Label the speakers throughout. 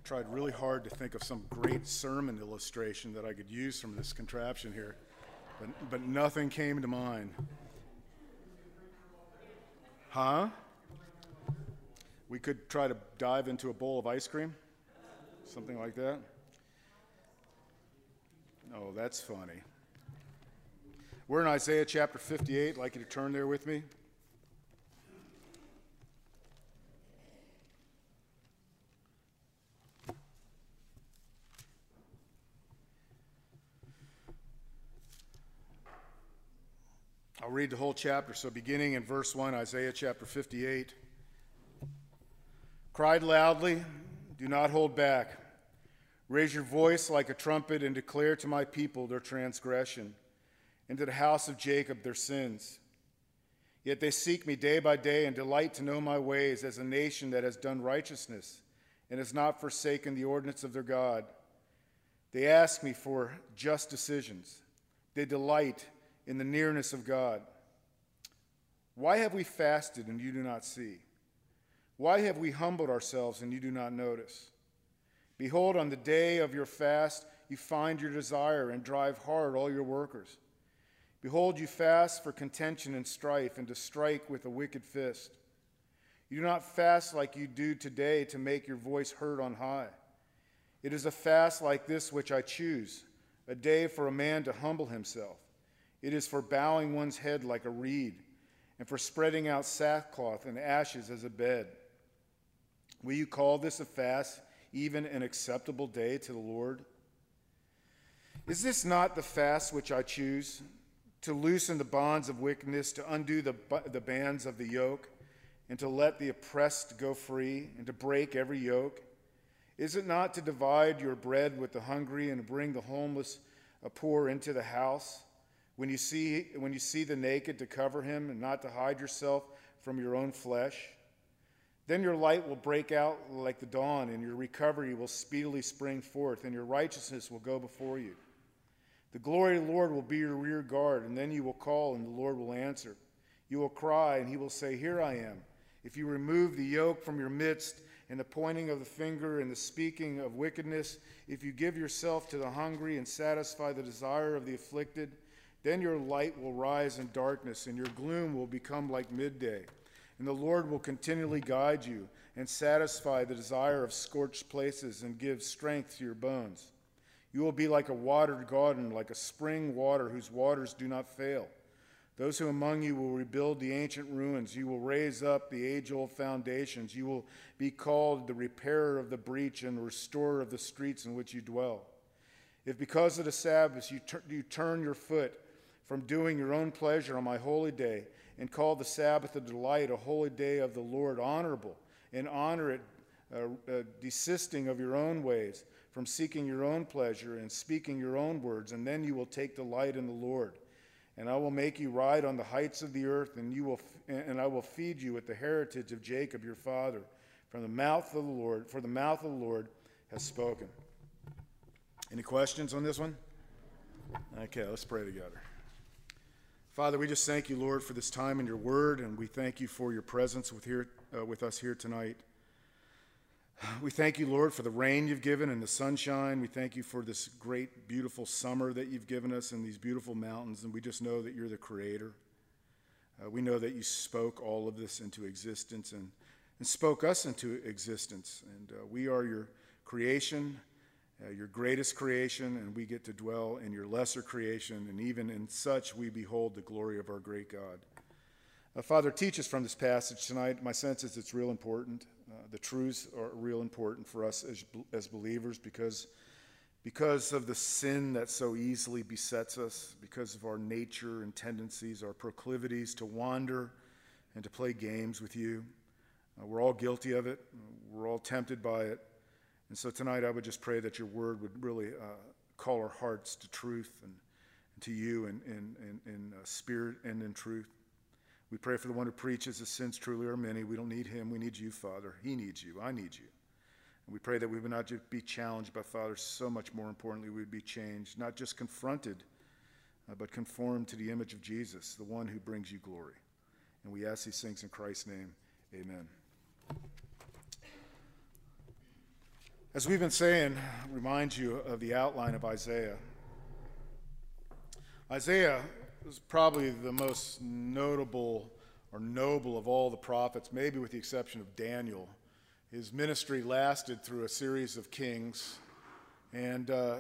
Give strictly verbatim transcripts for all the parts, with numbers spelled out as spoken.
Speaker 1: tried really hard to think of some great sermon illustration that I could use from this contraption here, but, but nothing came to mind. Huh? We could try to dive into a bowl of ice cream, something like that. Oh, that's funny. We're in Isaiah chapter fifty-eight. I'd like you to turn there with me. I'll read the whole chapter. So beginning in verse one, Isaiah chapter fifty-eight. Cried loudly, do not hold back. Raise your voice like a trumpet and declare to my people their transgression, and to the house of Jacob their sins. Yet they seek me day by day and delight to know my ways, as a nation that has done righteousness and has not forsaken the ordinance of their God. They ask me for just decisions. They delight in the nearness of God. Why have we fasted and you do not see? Why have we humbled ourselves and you do not notice? Behold, on the day of your fast, you find your desire and drive hard all your workers. Behold, you fast for contention and strife and to strike with a wicked fist. You do not fast like you do today to make your voice heard on high. It is a fast like this which I choose, a day for a man to humble himself. It is for bowing one's head like a reed, and for spreading out sackcloth and ashes as a bed. Will you call this a fast, even an acceptable day to the Lord? Is this not the fast which I choose, to loosen the bonds of wickedness, to undo the, the bands of the yoke, and to let the oppressed go free, and to break every yoke? Is it not to divide your bread with the hungry, and to bring the homeless a poor into the house? When you see when you see the naked, to cover him, and not to hide yourself from your own flesh? Then your light will break out like the dawn, and your recovery will speedily spring forth, and your righteousness will go before you. The glory of the Lord will be your rear guard, and then you will call, and the Lord will answer. You will cry, and he will say, here I am. If you remove the yoke from your midst, and the pointing of the finger and the speaking of wickedness, if you give yourself to the hungry and satisfy the desire of the afflicted, then your light will rise in darkness, and your gloom will become like midday. And the Lord will continually guide you and satisfy the desire of scorched places and give strength to your bones. You will be like a watered garden, like a spring water whose waters do not fail. Those who among you will rebuild the ancient ruins. You will raise up the age-old foundations. You will be called the repairer of the breach and the restorer of the streets in which you dwell. If because of the Sabbath you, tur- you turn your foot from doing your own pleasure on my holy day, and call the Sabbath a delight, a holy day of the Lord, honorable, and honor it, uh, uh, desisting of your own ways, from seeking your own pleasure and speaking your own words, and then you will take delight in the Lord. And I will make you ride on the heights of the earth, and you will, f- and I will feed you with the heritage of Jacob your father. From the mouth of the Lord, for the mouth of the Lord has spoken. Any questions on this one? Okay, let's pray together. Father, we just thank you, Lord, for this time in your word, and we thank you for your presence with, here, uh, with us here tonight. We thank you, Lord, for the rain you've given and the sunshine. We thank you for this great, beautiful summer that you've given us and these beautiful mountains, and we just know that you're the creator. Uh, we know that you spoke all of this into existence and, and spoke us into existence, and uh, we are your creation, Uh, your greatest creation, and we get to dwell in your lesser creation, and even in such we behold the glory of our great God. Uh, Father, teach us from this passage tonight. My sense is it's real important. Uh, the truths are real important for us as, as believers because, because of the sin that so easily besets us, because of our nature and tendencies, our proclivities to wander and to play games with you. Uh, we're all guilty of it. We're all tempted by it. And so tonight I would just pray that your word would really uh, call our hearts to truth and, and to you in, in, in, in uh, spirit and in truth. We pray for the one who preaches. The sins truly are many. We don't need him. We need you, Father. He needs you. I need you. And we pray that we would not just be challenged, but, Father, so much more importantly, we would be changed, not just confronted, uh, but conformed to the image of Jesus, the one who brings you glory. And we ask these things in Christ's name. Amen. As we've been saying, remind you of the outline of Isaiah. Isaiah is probably the most notable or noble of all the prophets, maybe with the exception of Daniel. His ministry lasted through a series of kings, and uh,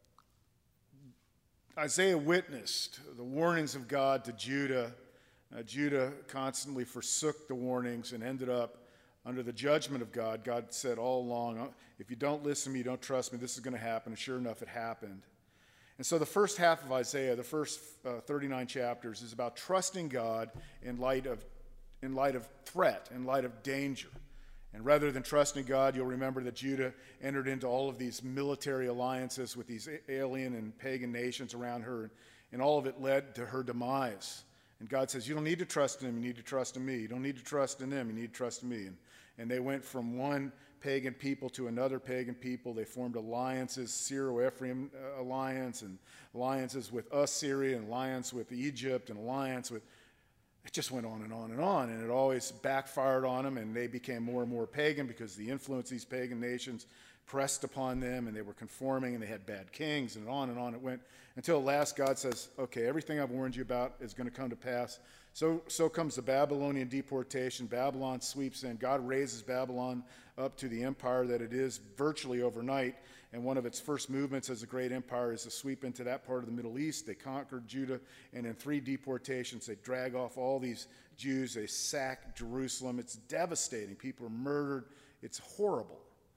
Speaker 1: Isaiah witnessed the warnings of God to Judah. Uh, Judah constantly forsook the warnings and ended up under the judgment of God. God said all along, if you don't listen to me, you don't trust me, this is going to happen. And sure enough, it happened. And so the first half of Isaiah, the first uh, thirty-nine chapters, is about trusting God in light of, in light of threat, in light of danger. And rather than trusting God, you'll remember that Judah entered into all of these military alliances with these alien and pagan nations around her, and all of it led to her demise. And God says, you don't need to trust in him, you need to trust in me. You don't need to trust in them, you need to trust in me. And, and they went from one pagan people to another pagan people. They formed alliances, Syro-Ephraim uh, alliance, and alliances with Assyria, and alliance with Egypt, and alliance with... It just went on and on and on, and it always backfired on them, and they became more and more pagan because the influence of these pagan nations pressed upon them, and they were conforming, and they had bad kings, and on and on it went, until at last God says, okay, everything I've warned you about is going to come to pass. So, so comes the Babylonian deportation. Babylon sweeps in. God raises Babylon up to the empire that it is virtually overnight, and one of its first movements as a great empire is to sweep into that part of the Middle East. They conquered Judah, and in three deportations, they drag off all these Jews. They sack Jerusalem. It's devastating. People are murdered. It's horrible.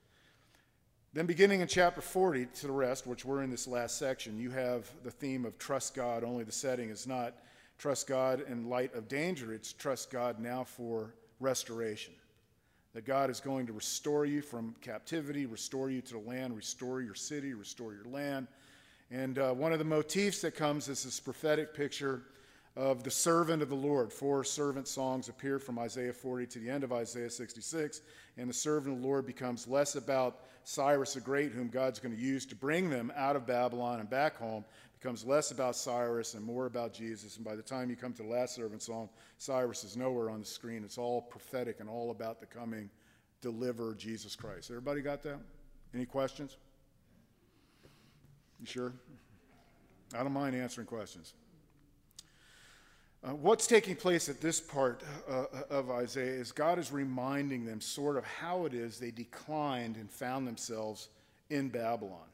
Speaker 1: Then beginning in chapter forty to the rest, which we're in this last section, you have the theme of trust God, only the setting is not trust God in light of danger. It's trust God now for restoration. That God is going to restore you from captivity, restore you to the land, restore your city, restore your land. And uh, one of the motifs that comes is this prophetic picture of the servant of the Lord. Four servant songs appear from Isaiah forty to the end of Isaiah sixty-six, and the servant of the Lord becomes less about Cyrus the Great, whom God's going to use to bring them out of Babylon and back home, becomes less about Cyrus and more about Jesus. And by the time you come to the last servant song, Cyrus is nowhere on the screen. It's all prophetic and all about the coming deliverer, Jesus Christ. Everybody got that? Any questions? You sure? I don't mind answering questions. Uh, what's taking place at this part uh, of Isaiah is God is reminding them sort of how it is they declined and found themselves in Babylon.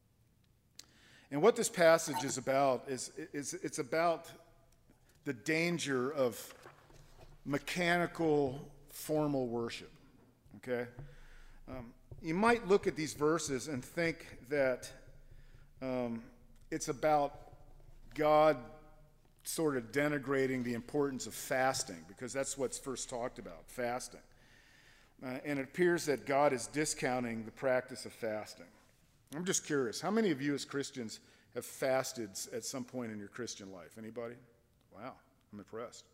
Speaker 1: And what this passage is about is, is it's about the danger of mechanical, formal worship, okay? Um, you might look at these verses and think that um, it's about God sort of denigrating the importance of fasting, because that's what's first talked about, fasting. Uh, and it appears that God is discounting the practice of fasting. I'm just curious, how many of you as Christians have fasted at some point in your Christian life? Anybody? Wow, I'm impressed.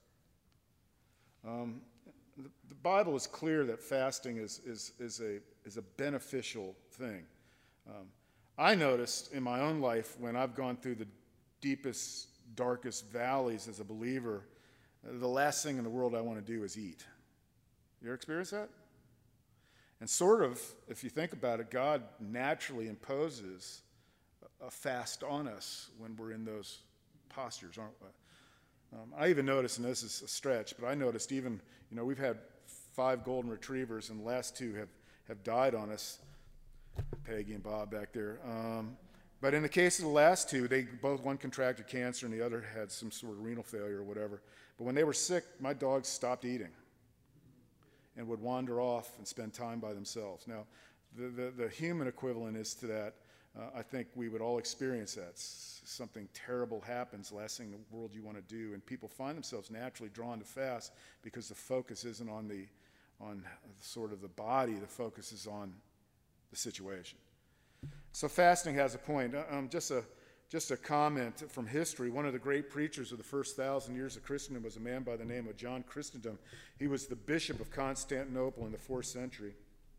Speaker 1: Um, the, the Bible is clear that fasting is, is, is, a, is a beneficial thing. Um, I noticed in my own life when I've gone through the deepest, darkest valleys as a believer, the last thing in the world I want to do is eat. You ever experience that? And sort of, if you think about it, God naturally imposes a fast on us when we're in those postures, aren't we? Um, I even noticed, and this is a stretch, but I noticed even, you know, we've had five golden retrievers, and the last two have, have died on us. Peggy and Bob back there. Um, but in the case of the last two, they both, one contracted cancer and the other had some sort of renal failure or whatever. But when they were sick, my dogs stopped eating and would wander off and spend time by themselves. Now, the, the, the human equivalent is to that. Uh, I think we would all experience that. S- something terrible happens, last thing in the world you want to do, and people find themselves naturally drawn to fast because the focus isn't on the, on sort of the body, the focus is on the situation. So fasting has a point. Um, just a just a comment from history. One of the great preachers of the first thousand years of Christendom was a man by the name of John Chrysostom. He was the bishop of Constantinople in the fourth century.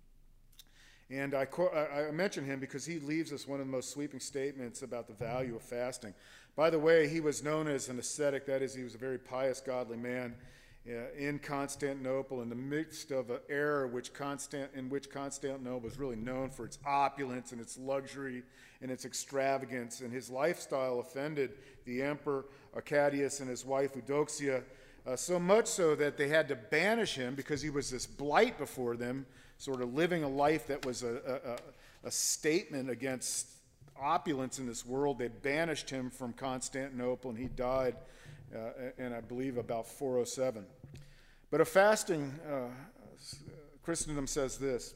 Speaker 1: And I, I mention him because he leaves us one of the most sweeping statements about the value of fasting. By the way, he was known as an ascetic. That is, he was a very pious, godly man. uh, in Constantinople in the midst of an era which Constant, in which Constantinople was really known for its opulence and its luxury and its extravagance. And his lifestyle offended the emperor Arcadius and his wife Eudoxia, uh, so much so that they had to banish him because he was this blight before them, sort of living a life that was a, a, a statement against opulence in this world. They banished him from Constantinople, and he died uh, in, I believe, about four oh seven. But a fasting, uh, Christendom says this.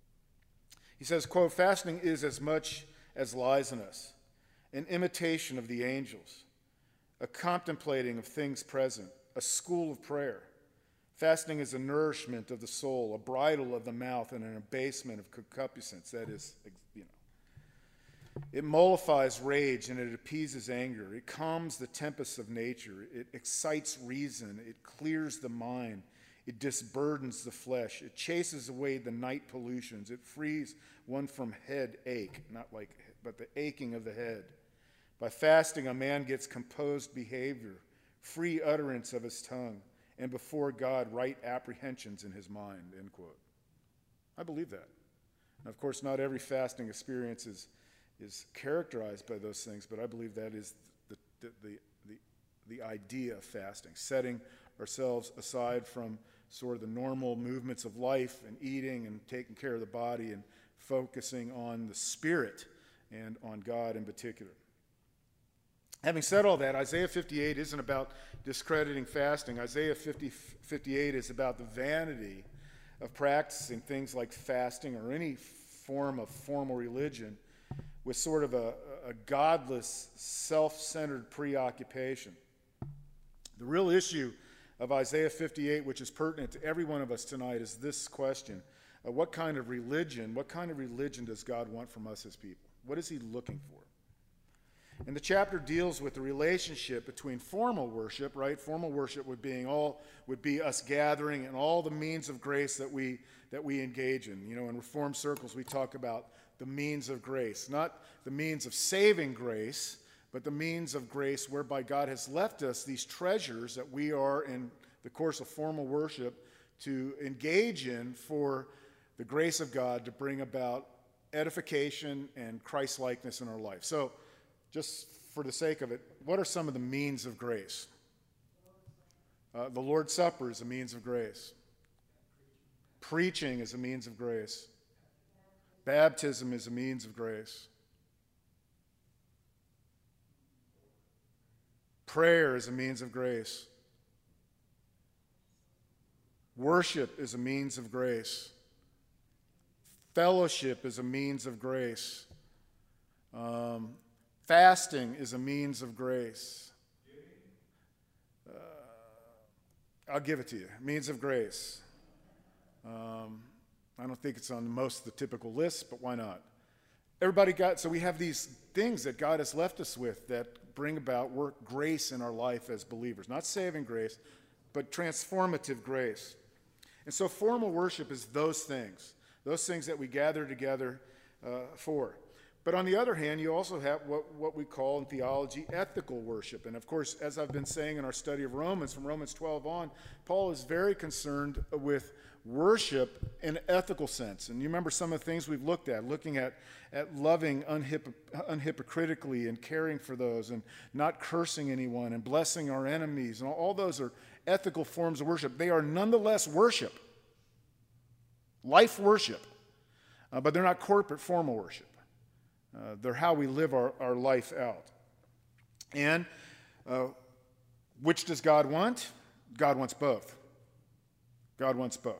Speaker 1: He says, quote, "Fasting is as much as lies in us, an imitation of the angels, a contemplating of things present, a school of prayer. Fasting is a nourishment of the soul, a bridle of the mouth, and an abasement of concupiscence." That is, you know, it mollifies rage and it appeases anger. It calms the tempests of nature. It excites reason. It clears the mind. It disburdens the flesh. It chases away the night pollutions. It frees one from head ache, not like, but the aching of the head. By fasting, a man gets composed behavior, free utterance of his tongue, and before God, right apprehensions in his mind, end quote. I believe that. And of course, not every fasting experience is is characterized by those things, but I believe that is the, the, the, the, the idea of fasting, setting ourselves aside from sort of the normal movements of life and eating and taking care of the body and focusing on the spirit and on God in particular. Having said all that, Isaiah fifty-eight isn't about discrediting fasting. Isaiah fifty, fifty-eight is about the vanity of practicing things like fasting or any form of formal religion with sort of a, a godless, self-centered preoccupation. The real issue of Isaiah fifty-eight, which is pertinent to every one of us tonight, is this question. Uh, what kind of religion, what kind of religion does God want from us as people? What is he looking for? And the chapter deals with the relationship between formal worship, right? Formal worship would being all would be us gathering and all the means of grace that we that we engage in. You know, in Reformed circles, we talk about the means of grace, not the means of saving grace, but the means of grace whereby God has left us these treasures that we are, in the course of formal worship, to engage in for the grace of God to bring about edification and Christ-likeness in our life. So, just for the sake of it, what are some of the means of grace? Uh, the Lord's Supper is a means of grace. Preaching is a means of grace. Baptism is a means of grace. Prayer is a means of grace. Worship is a means of grace. Fellowship is a means of grace. Um, fasting is a means of grace. Uh, I'll give it to you. Means of grace. Um, I don't think it's on most of the typical lists, but why not? Everybody got, so we have these things that God has left us with that bring about work grace in our life as believers. Not saving grace, but transformative grace. And so formal worship is those things, those things that we gather together uh, for. But on the other hand, you also have what, what we call in theology ethical worship. And of course, as I've been saying in our study of Romans, from Romans twelve on, Paul is very concerned with worship in an ethical sense. And you remember some of the things we've looked at, looking at, at loving unhypo- unhypocritically and caring for those and not cursing anyone and blessing our enemies. And all, all those are ethical forms of worship. They are nonetheless worship, life worship, uh, but they're not corporate formal worship. Uh, they're how we live our, our life out. And uh, which does God want? God wants both. God wants both.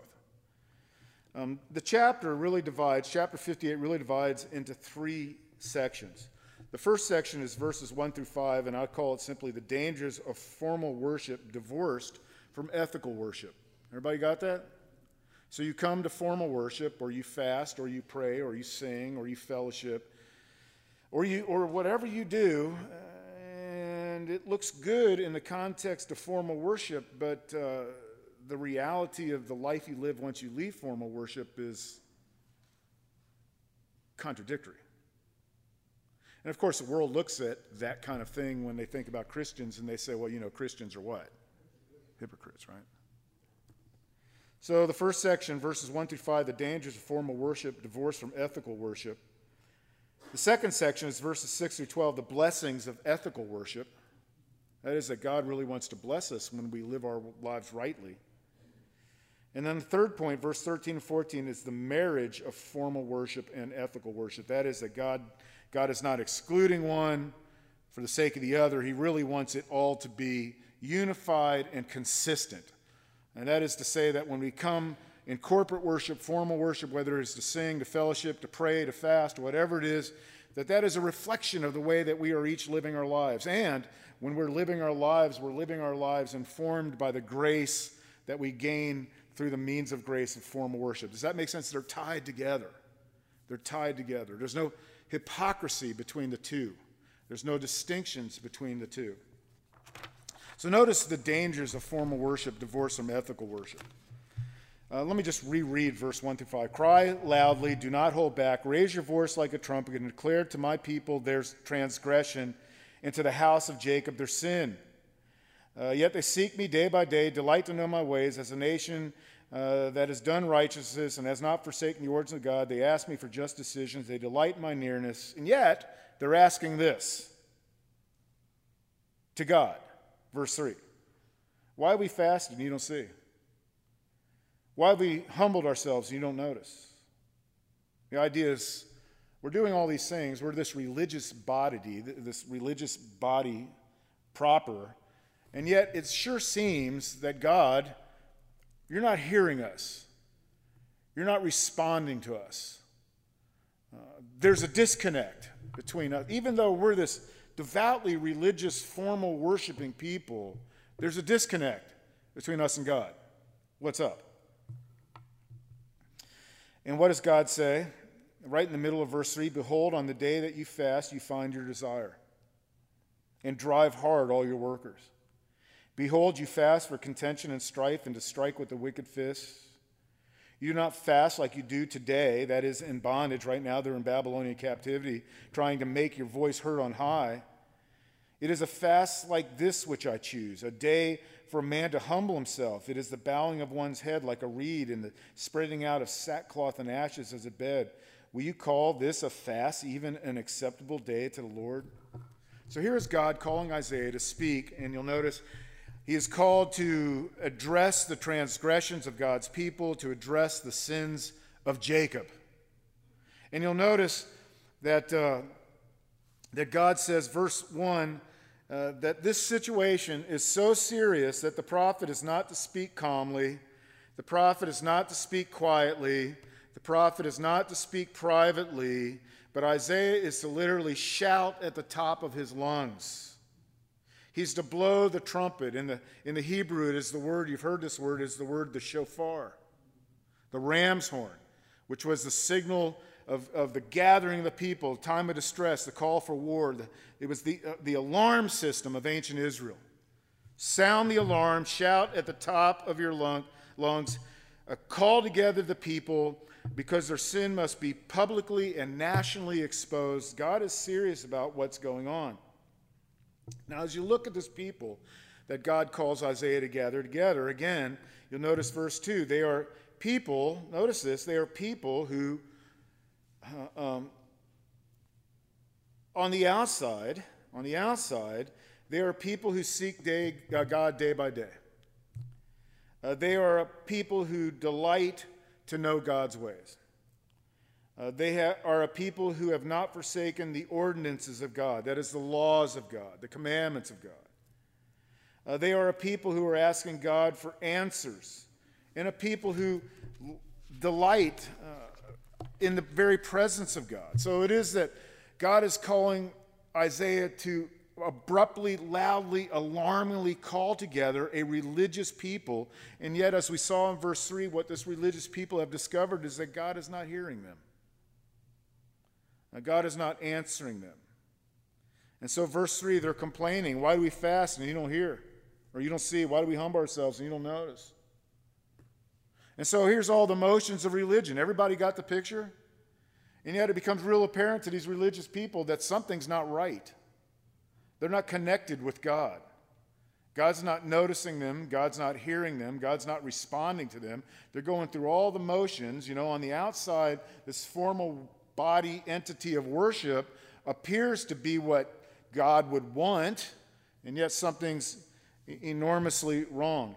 Speaker 1: Um, the chapter really divides, chapter fifty-eight really divides into three sections. The first section is verses one through five, and I call it simply the dangers of formal worship divorced from ethical worship. Everybody got that? So you come to formal worship, or you fast, or you pray, or you sing, or you fellowship, or you or whatever you do, and it looks good in the context of formal worship, but uh, the reality of the life you live once you leave formal worship is contradictory. And of course, the world looks at that kind of thing when they think about Christians, and they say, well, you know, Christians are what? Hypocrites, right? So the first section, verses one through five, the dangers of formal worship, divorce from ethical worship. The second section is verses six through twelve, the blessings of ethical worship. That is, that God really wants to bless us when we live our lives rightly. And then the third point, verse thirteen and fourteen, is the marriage of formal worship and ethical worship. That is, that God, God is not excluding one for the sake of the other. He really wants it all to be unified and consistent. And that is to say that when we come in corporate worship, formal worship, whether it's to sing, to fellowship, to pray, to fast, whatever it is, that that is a reflection of the way that we are each living our lives. And when we're living our lives, we're living our lives informed by the grace that we gain through the means of grace of formal worship. Does that make sense? They're tied together. They're tied together. There's no hypocrisy between the two. There's no distinctions between the two. So notice the dangers of formal worship, divorce from ethical worship. Uh, let me just reread verse one through five. Cry loudly, do not hold back. Raise your voice like a trumpet and declare to my people their transgression, and to the house of Jacob their sin. Uh, yet they seek me day by day, delight to know my ways. As a nation uh, that has done righteousness and has not forsaken the ordinance of God, they ask me for just decisions. They delight in my nearness. And yet they're asking this to God. Verse three. Why have we fasted and you don't see? Why have we humbled ourselves and you don't notice? The idea is we're doing all these things. We're this religious body, this religious body proper, and yet it sure seems that God, you're not hearing us. You're not responding to us. Uh, there's a disconnect between us. Even though we're this devoutly religious, formal, worshiping people, there's a disconnect between us and God. What's up? And what does God say? Right in the middle of verse three, behold, on the day that you fast, you find your desire, and drive hard all your workers. Behold, you fast for contention and strife, and to strike with the wicked fists. You do not fast like you do today, that is, in bondage. Right now they're in Babylonian captivity, trying to make your voice heard on high. It is a fast like this which I choose, a day for a man to humble himself. It is the bowing of one's head like a reed, and the spreading out of sackcloth and ashes as a bed. Will you call this a fast, even an acceptable day to the Lord? So here is God calling Isaiah to speak, and you'll notice he is called to address the transgressions of God's people, to address the sins of Jacob. And you'll notice that, uh, that God says, verse one, uh, that this situation is so serious that the prophet is not to speak calmly, the prophet is not to speak quietly, the prophet is not to speak privately, but Isaiah is to literally shout at the top of his lungs. He's to blow the trumpet. In the, in the Hebrew, it is the word, you've heard this word, is the word the shofar, the ram's horn, which was the signal of, of the gathering of the people, time of distress, the call for war. The, it was the, uh, the alarm system of ancient Israel. Sound the alarm, shout at the top of your lung, lungs, uh, call together the people, because their sin must be publicly and nationally exposed. God is serious about what's going on. Now, as you look at this people that God calls Isaiah to gather together, again, you'll notice verse two. They are people, notice this, they are people who, uh, um, on the outside, on the outside, they are people who seek day, uh, God day by day. Uh, they are a people who delight to know God's ways. Uh, they ha- are a people who have not forsaken the ordinances of God, that is, the laws of God, the commandments of God. Uh, they are a people who are asking God for answers, and a people who l- delight uh, in the very presence of God. So it is that God is calling Isaiah to abruptly, loudly, alarmingly call together a religious people, and yet, as we saw in verse three, what this religious people have discovered is that God is not hearing them. Now, God is not answering them. And so verse three, they're complaining, why do we fast and you don't hear? Or you don't see? Why do we humble ourselves and you don't notice? And so here's all the motions of religion. Everybody got the picture? And yet it becomes real apparent to these religious people that something's not right. They're not connected with God. God's not noticing them. God's not hearing them. God's not responding to them. They're going through all the motions. You know, on the outside, this formal body entity of worship appears to be what God would want, and yet something's enormously wrong.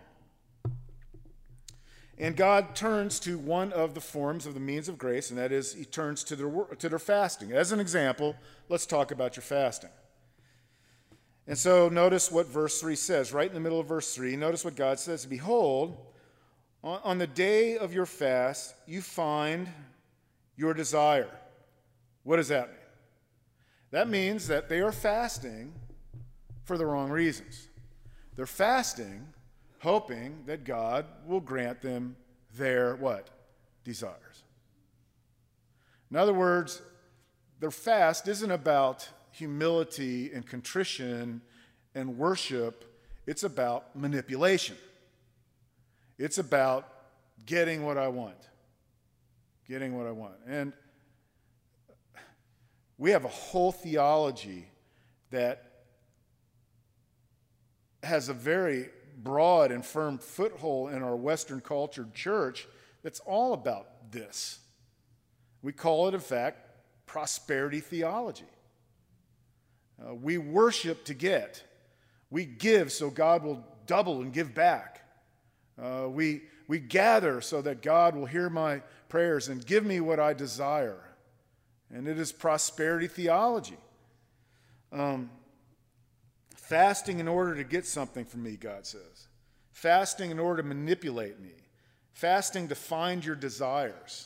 Speaker 1: And God turns to one of the forms of the means of grace, and that is he turns to their, to their fasting. As an example, let's talk about your fasting. And so notice what verse three says, right in the middle of verse three. Notice what God says. Behold, on, on the day of your fast, you find your desire. What does that mean? That means that they are fasting for the wrong reasons. They're fasting hoping that God will grant them their what? Desires. In other words, their fast isn't about humility and contrition and worship. It's about manipulation. It's about getting what I want. Getting what I want. And we have a whole theology that has a very broad and firm foothold in our Western cultured church that's all about this. We call it, in fact, prosperity theology. Uh, we worship to get. We give so God will double and give back. Uh, we, we gather so that God will hear my prayers and give me what I desire. And it is prosperity theology. Um, fasting in order to get something from me, God says. Fasting in order to manipulate me. Fasting to find your desires.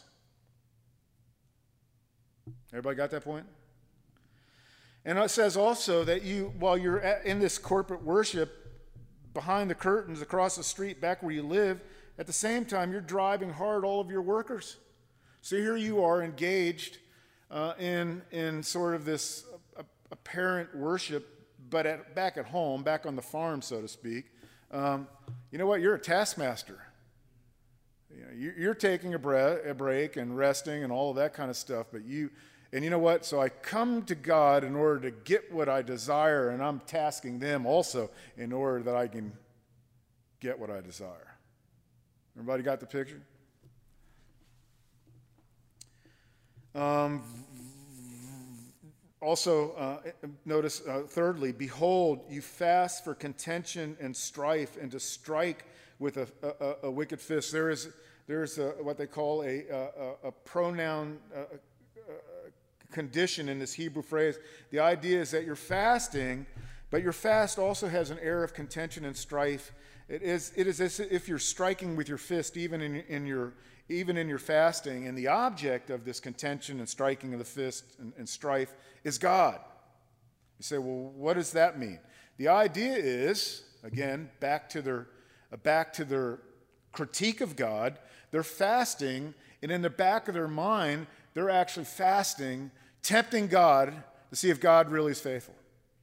Speaker 1: Everybody got that point? And it says also that you, while you're at, in this corporate worship, behind the curtains, across the street, back where you live, at the same time, you're driving hard all of your workers. So here you are engaged uh, in, in sort of this uh, apparent worship, but at, back at home, back on the farm, so to speak. Um, you know what? You're a taskmaster. You know, you're taking a, bre- a break and resting and all of that kind of stuff, but you... And you know what? So I come to God in order to get what I desire, and I'm tasking them also in order that I can get what I desire. Everybody got the picture? Um, also, uh, notice, uh, thirdly, behold, you fast for contention and strife and to strike with a, a, a wicked fist. There is, there is a, what they call a, a, a pronoun uh, condition in this Hebrew phrase. The idea is that you're fasting, but your fast also has an air of contention and strife. It is, it is as if you're striking with your fist even in, in your even in your fasting, and the object of this contention and striking of the fist and, and strife is God. You say, well, what does that mean? The idea is, again, back to their uh, back to their critique of God. They're fasting, and in the back of their mind, they're actually fasting, tempting God to see if God really is faithful.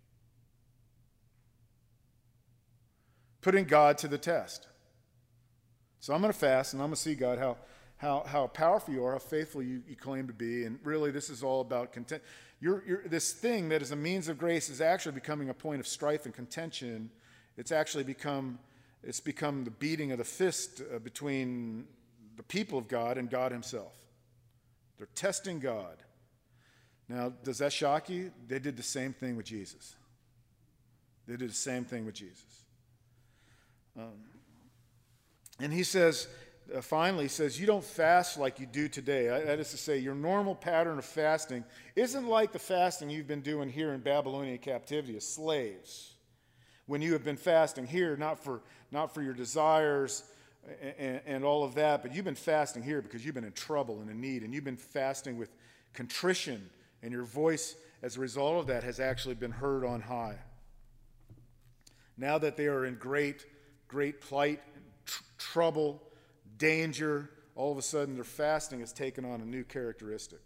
Speaker 1: Putting God to the test. So I'm going to fast, and I'm going to see, God, how, how, how powerful you are, how faithful you, you claim to be. And really, this is all about content. You're, you're, this thing that is a means of grace is actually becoming a point of strife and contention. It's actually become, it's become the beating of the fist uh, between the people of God and God himself. They're testing God. Now, does that shock you? They did the same thing with Jesus. They did the same thing with Jesus. Um, and he says, uh, finally, he says, you don't fast like you do today. That is to say, your normal pattern of fasting isn't like the fasting you've been doing here in Babylonian captivity as slaves. When you have been fasting here, not for, not for your desires and, and all of that, but you've been fasting here because you've been in trouble and in need, and you've been fasting with contrition, and your voice, as a result of that, has actually been heard on high. Now that they are in great, great plight, tr- trouble, danger, all of a sudden their fasting has taken on a new characteristic.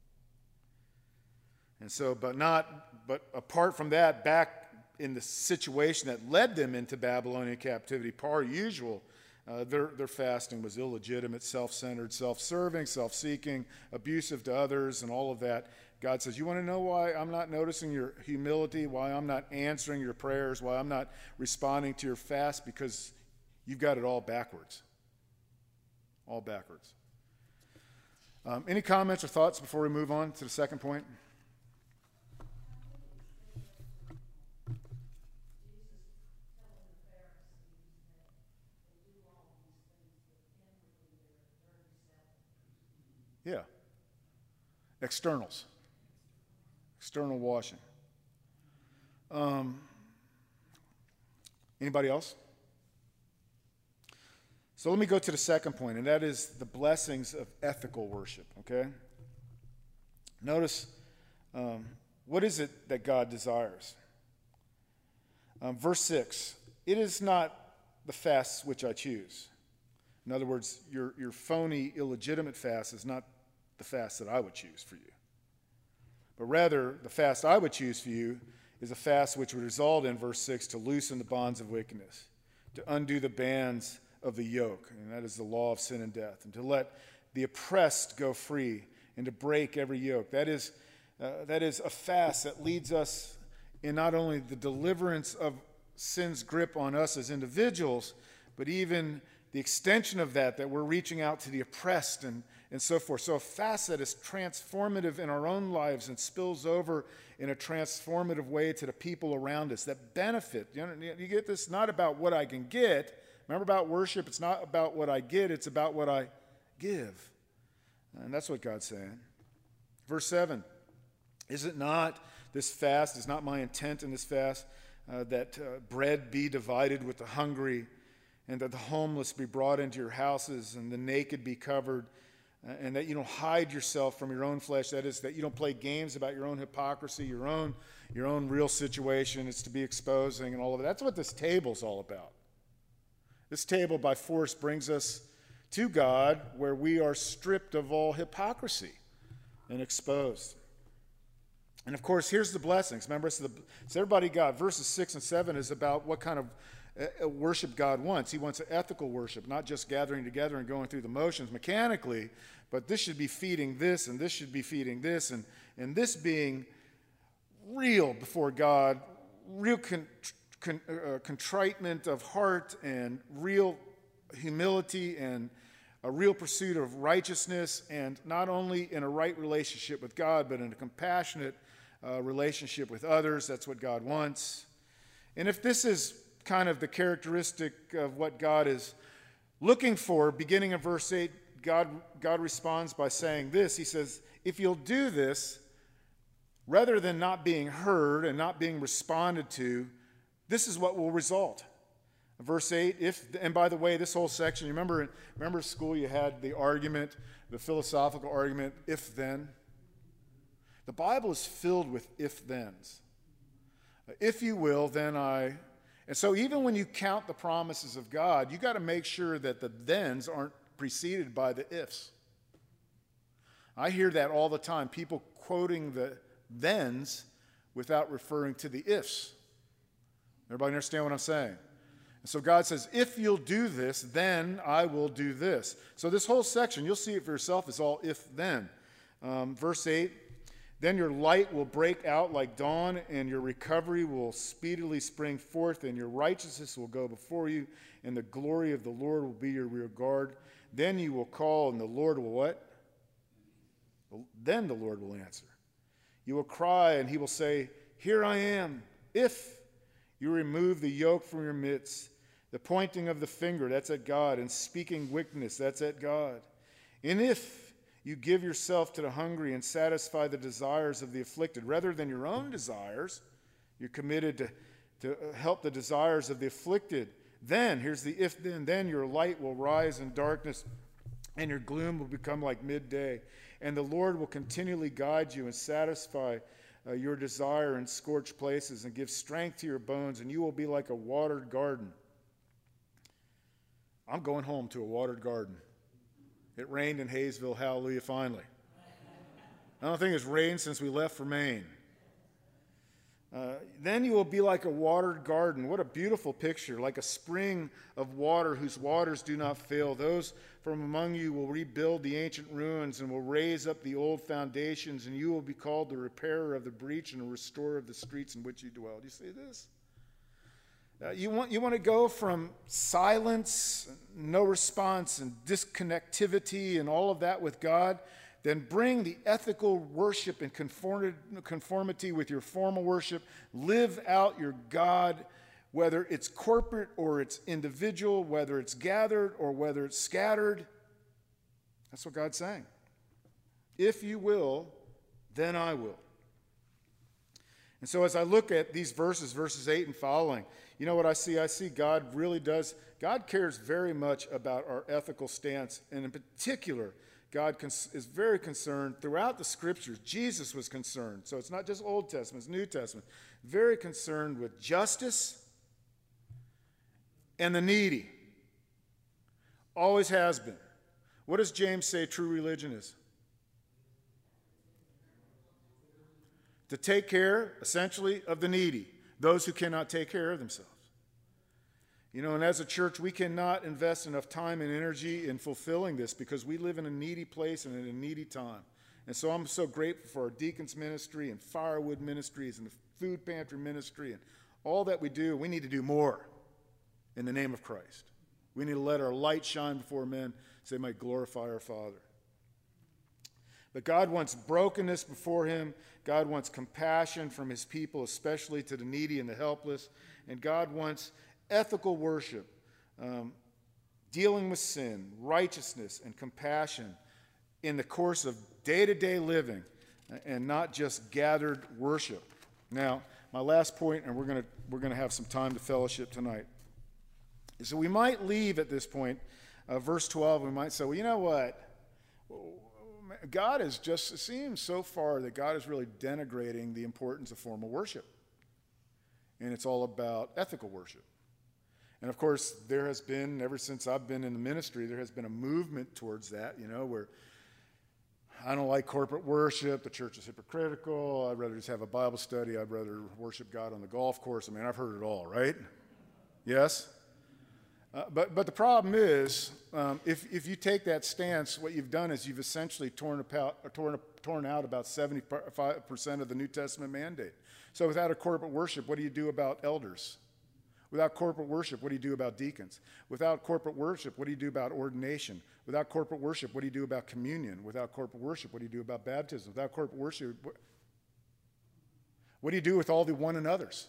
Speaker 1: And so, but not, but apart from that, back in the situation that led them into Babylonian captivity, par usual, uh, their, their fasting was illegitimate, self-centered, self-serving, self-seeking, abusive to others, and all of that. God says, you want to know why I'm not noticing your humility, why I'm not answering your prayers, why I'm not responding to your fast? Because you've got it all backwards. All backwards. Um, any comments or thoughts before we move on to the second point? Yeah. Externals. External washing. Um, anybody else? So let me go to the second point, and that is the blessings of ethical worship, okay? Notice, um, what is it that God desires? Um, verse six, it is not the fasts which I choose. In other words, your, your phony, illegitimate fast is not the fast that I would choose for you. But rather, the fast I would choose for you is a fast which would result in, verse six, to loosen the bonds of wickedness, to undo the bands of the yoke, and that is the law of sin and death, and to let the oppressed go free, and to break every yoke. That is, uh, that is a fast that leads us in not only the deliverance of sin's grip on us as individuals, but even the extension of that, that we're reaching out to the oppressed and, and so forth. So a fast that is transformative in our own lives and spills over in a transformative way to the people around us that benefit. You know, you get this, not about what I can get. Remember about worship, it's not about what I get, it's about what I give. And that's what God's saying. Verse seven, is it not this fast, is not my intent in this fast, uh, that uh, bread be divided with the hungry, and that the homeless be brought into your houses, and the naked be covered, uh, and that you don't hide yourself from your own flesh. That is, that you don't play games about your own hypocrisy, your own, your own real situation. It's to be exposing and all of it. That's what this table's all about. This table by force brings us to God where we are stripped of all hypocrisy and exposed. And of course, here's the blessings. Remember, it's, the, it's everybody God. Verses six and seven is about what kind of uh, worship God wants. He wants an ethical worship, not just gathering together and going through the motions mechanically, but this should be feeding this, and this should be feeding this, and, and this being real before God, real con, con, uh, contriteness of heart and real humility and a real pursuit of righteousness, and not only in a right relationship with God, but in a compassionate uh, relationship with others. That's what God wants. And if this is kind of the characteristic of what God is looking for, beginning in verse eight, God, God responds by saying this. He says, if you'll do this, rather than not being heard and not being responded to, this is what will result. Verse eight, if, and by the way, this whole section, you remember, remember in school you had the argument, the philosophical argument, if then? The Bible is filled with if-thens. If you will, then I... And so even when you count the promises of God, you got to make sure that the thens aren't preceded by the ifs. I hear that all the time, people quoting the thens without referring to the ifs. Everybody understand what I'm saying? And so God says, if you'll do this, then I will do this. So this whole section, you'll see it for yourself, is all if-then. Um, verse eight, then your light will break out like dawn, and your recovery will speedily spring forth, and your righteousness will go before you, and the glory of the Lord will be your rear guard. Then you will call, and the Lord will what? Then the Lord will answer. You will cry, and he will say, here I am. If you remove the yoke from your midst, the pointing of the finger, that's at God, and speaking wickedness, that's at God. And if you give yourself to the hungry and satisfy the desires of the afflicted, rather than your own desires, you're committed to, to help the desires of the afflicted. Then, here's the if then, then your light will rise in darkness, and your gloom will become like midday. And the Lord will continually guide you and satisfy uh, your desire in scorched places and give strength to your bones, and you will be like a watered garden. I'm going home to a watered garden. It rained in Hayesville, hallelujah, finally. I don't think it's rained since we left for Maine. Uh, then you will be like a watered garden. What a beautiful picture, like a spring of water whose waters do not fail. Those from among you will rebuild the ancient ruins and will raise up the old foundations, and you will be called the repairer of the breach and the restorer of the streets in which you dwell. Do you see this? Uh, you want, you want to go from silence, no response, and disconnectivity and all of that with God, then bring the ethical worship in conformity with your formal worship. Live out your God, whether it's corporate or it's individual, whether it's gathered or whether it's scattered. That's what God's saying. If you will, then I will. And so as I look at these verses, verses eight and following, you know what I see? I see God really does, God cares very much about our ethical stance, and in particular, God is very concerned throughout the scriptures. Jesus was concerned. So it's not just Old Testament, it's New Testament. Very concerned with justice and the needy. Always has been. What does James say true religion is? To take care, essentially, of the needy, those who cannot take care of themselves. You know, and as a church, we cannot invest enough time and energy in fulfilling this because we live in a needy place and in a needy time. And so I'm so grateful for our deacons ministry and firewood ministries and the food pantry ministry and all that we do. We need to do more in the name of Christ. We need to let our light shine before men so they might glorify our Father. But God wants brokenness before him. God wants compassion from his people, especially to the needy and the helpless. And God wants ethical worship, um, dealing with sin, righteousness, and compassion in the course of day-to-day living, and not just gathered worship. Now, my last point, and we're going to we're going to have some time to fellowship tonight. So we might leave at this point, uh, verse twelve. We might say, well, you know what? God is just, it seems so far that God is really denigrating the importance of formal worship, and it's all about ethical worship. And of course, there has been, ever since I've been in the ministry, there has been a movement towards that, you know, where I don't like corporate worship, the church is hypocritical, I'd rather just have a Bible study, I'd rather worship God on the golf course. I mean, I've heard it all, right? Yes? Uh, but, but the problem is, um, if, if you take that stance, what you've done is you've essentially torn, about, torn, torn out about seventy-five percent of the New Testament mandate. So without a corporate worship, what do you do about elders? Without corporate worship, what do you do about deacons? Without corporate worship, what do you do about ordination? Without corporate worship, what do you do about communion? Without corporate worship, what do you do about baptism? Without corporate worship, what, what do you do with all the one another's?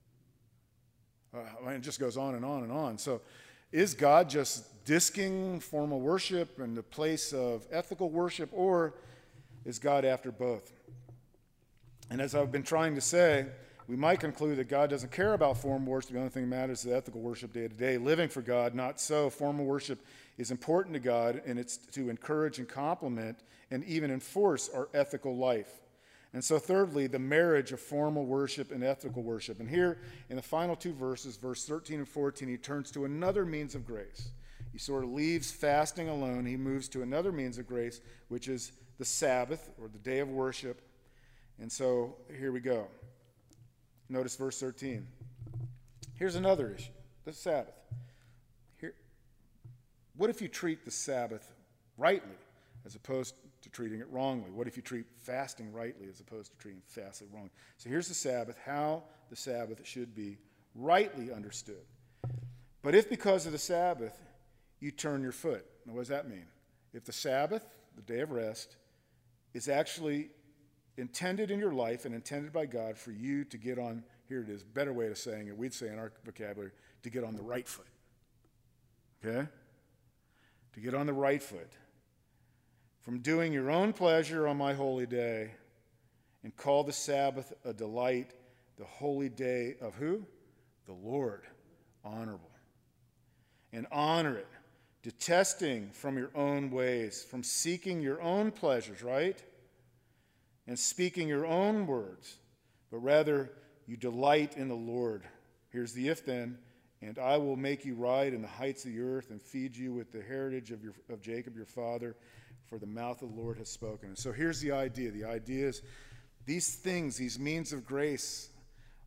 Speaker 1: Uh, I mean, it just goes on and on and on. So is God just disking formal worship in the place of ethical worship, or is God after both? And as I've been trying to say, we might conclude that God doesn't care about formal worship. The only thing that matters is ethical worship day to day, living for God. Not so. Formal worship is important to God, and it's to encourage and complement and even enforce our ethical life. And so thirdly, the marriage of formal worship and ethical worship. And here in the final two verses, verse thirteen and fourteen, he turns to another means of grace. He sort of leaves fasting alone. He moves to another means of grace, which is the Sabbath, or the day of worship. And so here we go. Notice verse thirteen. Here's another issue, the Sabbath. Here, what if you treat the Sabbath rightly as opposed to treating it wrongly? What if you treat fasting rightly as opposed to treating fasting wrongly? So here's the Sabbath, how the Sabbath should be rightly understood. But if because of the Sabbath you turn your foot, now what does that mean? If the Sabbath, the day of rest, is actually intended in your life and intended by God for you to get on, here it is, better way of saying it, we'd say in our vocabulary, to get on the right foot. Okay? To get on the right foot. From doing your own pleasure on my holy day, and call the Sabbath a delight, the holy day of who? The Lord, honorable. And honor it, detesting from your own ways, from seeking your own pleasures, right? And speaking your own words, but rather you delight in the Lord. Here's the if then, and I will make you ride in the heights of the earth and feed you with the heritage of, your, of Jacob your father, for the mouth of the Lord has spoken. And so here's the idea. The idea is these things, these means of grace,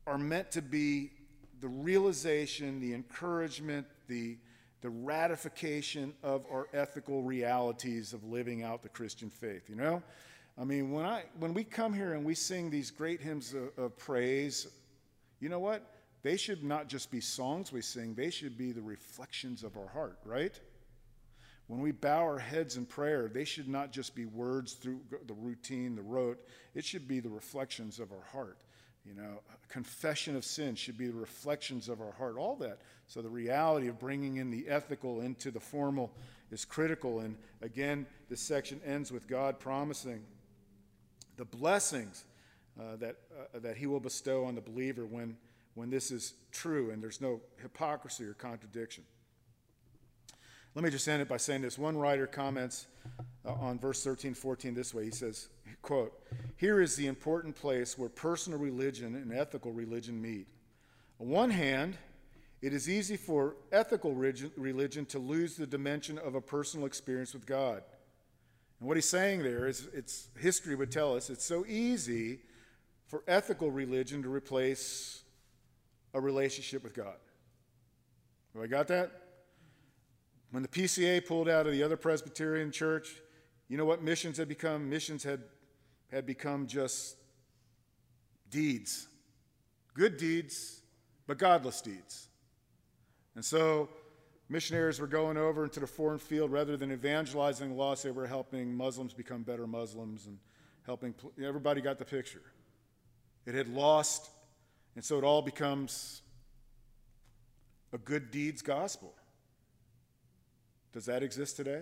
Speaker 1: are meant to be the realization, the encouragement, the, the ratification of our ethical realities of living out the Christian faith, you know? I mean, when, I, when we come here and we sing these great hymns of, of praise, you know what? They should not just be songs we sing, they should be the reflections of our heart, right? When we bow our heads in prayer, they should not just be words through the routine, the rote. It should be the reflections of our heart. You know, confession of sin should be the reflections of our heart, all that. So the reality of bringing in the ethical into the formal is critical. And again, this section ends with God promising the blessings uh, that, uh, that he will bestow on the believer when, when this is true and there's no hypocrisy or contradiction. Let me just end it by saying this. One writer comments uh, on verse thirteen, fourteen this way. He says, quote, "Here is the important place where personal religion and ethical religion meet. On one hand, it is easy for ethical religion to lose the dimension of a personal experience with God." And what he's saying there is, it's, history would tell us, it's so easy for ethical religion to replace a relationship with God. Have I got that? When the P C A pulled out of the other Presbyterian church, you know what missions had become? Missions had, had become just deeds. Good deeds, but godless deeds. And so missionaries were going over into the foreign field rather than evangelizing the lost. They were helping Muslims become better Muslims and helping, everybody got the picture. It had lost, and so it all becomes a good deeds gospel. Does that exist today?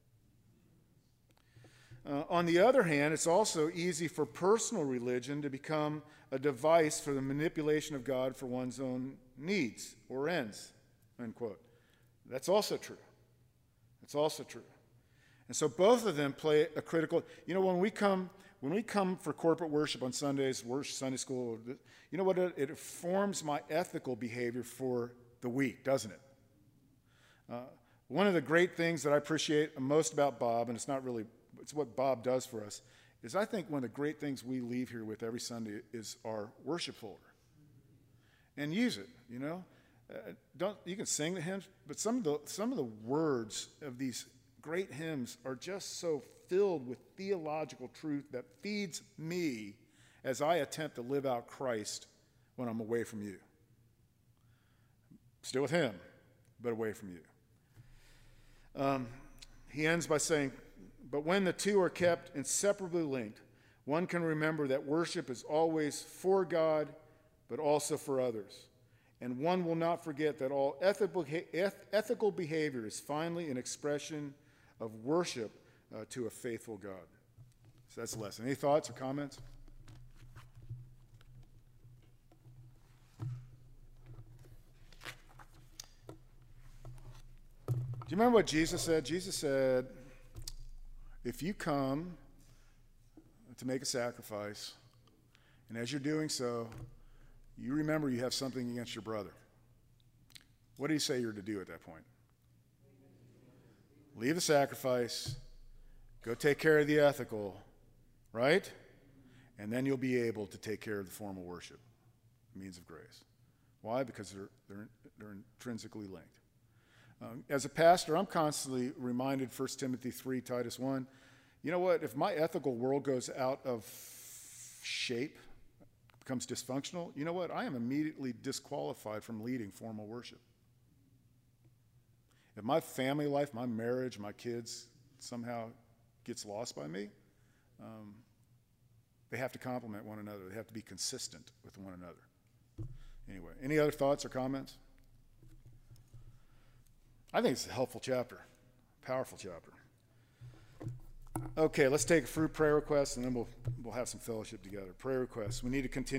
Speaker 1: Uh, on the other hand, it's also easy for personal religion to become a device for the manipulation of God for one's own needs or ends, end quote. That's also true. That's also true. And so both of them play a critical, you know, when we come, when we come for corporate worship on Sundays, worship, Sunday school, you know what, it, it forms my ethical behavior for the week, doesn't it? Uh, one of the great things that I appreciate most about Bob, and it's not really, it's what Bob does for us, is I think one of the great things we leave here with every Sunday is our worship folder. And use it, you know? Uh, don't, you can sing the hymns, but some of the, some of the words of these great hymns are just so filled with theological truth that feeds me as I attempt to live out Christ when I'm away from you. Still with him, but away from you. Um, he ends by saying, "But when the two are kept inseparably linked, one can remember that worship is always for God, but also for others. And one will not forget that all ethical, ethical behavior is finally an expression of worship uh, to a faithful God." So that's the lesson. Any thoughts or comments? Do you remember what Jesus said? Jesus said, if you come to make a sacrifice, and as you're doing so, you remember you have something against your brother. What did he say you're to do at that point? Leave the sacrifice, go take care of the ethical, right? And then you'll be able to take care of the formal worship, the means of grace. Why? Because they're, they're, they're intrinsically linked. Um, as a pastor, I'm constantly reminded, First Timothy three, Titus one, you know what? If my ethical world goes out of shape, becomes dysfunctional, you know what? I am immediately disqualified from leading formal worship. If my family life, my marriage, my kids somehow gets lost by me, um, they have to complement one another. They have to be consistent with one another. Anyway, any other thoughts or comments? I think it's a helpful chapter, powerful chapter. Okay, let's take a fruit prayer request, and then we'll, we'll have some fellowship together. Prayer requests. We need to continue.